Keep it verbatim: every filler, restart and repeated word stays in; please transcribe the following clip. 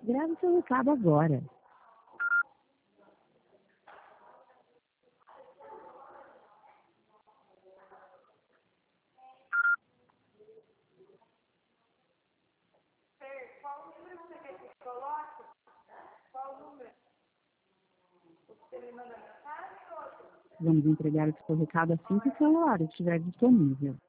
Grave seu recado agora. Qual número você quer que eu coloque? Qual número? Você me manda mensagem ou outro? Vamos entregar o seu recado assim que o celular estiver disponível.